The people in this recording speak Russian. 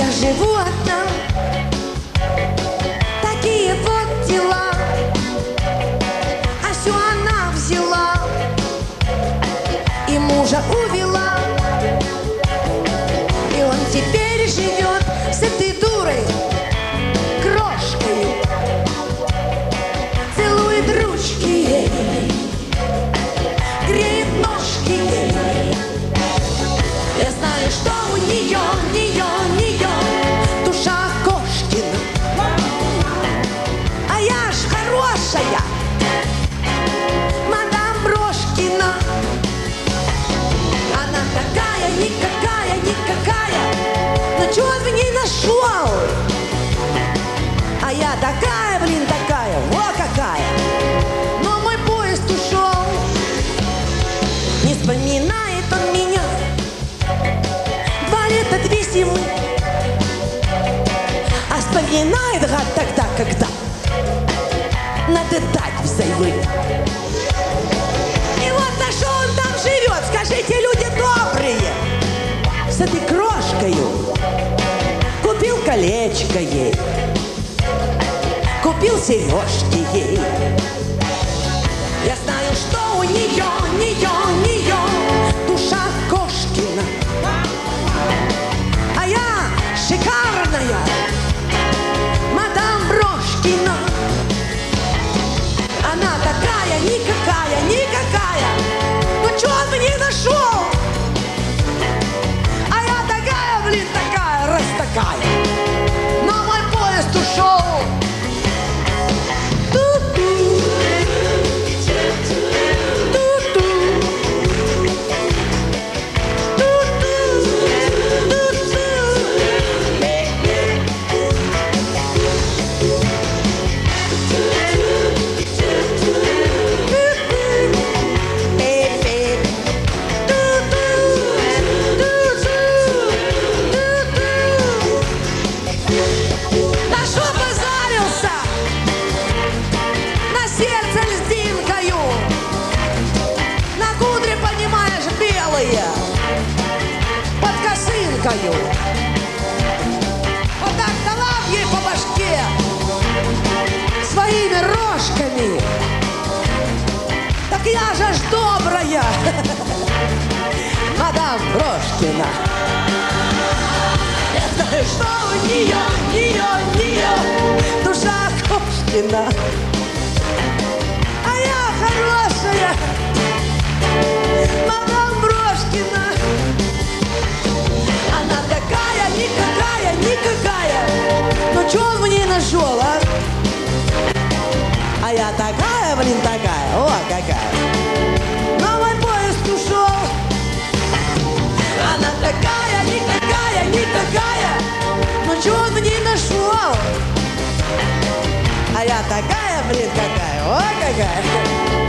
живу одна. Такие вот дела. А все она взяла и мужа увела. И он теперь живет с этой дурой, крошкой. Целует ручки ей, греет ножки ей. Я знаю, что у нее душа Кошкина. А я ж хорошая мадам Брошкина. Она такая, никакая, но чего он в ней нашел? А я такая, блин, такая, во какая. Но мой поезд ушел. Не вспоминает он меня 2 лета, 2 зимы. А вспоминает гад тогда, когда надо дать взаймы. И вот на что он там живет, скажите, люди добрые. С этой крошкою купил колечко ей, купил сережки ей. Я знаю, что у нее душа Кошкина. А я шикарная мадам Брошкина. Она такая, никакая, ну чё он в ней нашел? А я такая, блин, такая, раз такая. Но мой поезд ушел. Под косынкою. Вот так дала ей по башке своими рожками. Так я же ж добрая мадам Брошкина. Я знаю, что у нее душа Кошкина. А я хорошая мадам Брошкина. Она такая, никакая, но чё он в ней нашел, а? А я такая, блин, такая, о, какая. Но мой поезд ушел. Она такая, никакая, но чё он в ней нашел? А я такая, блин, какая, о, какая.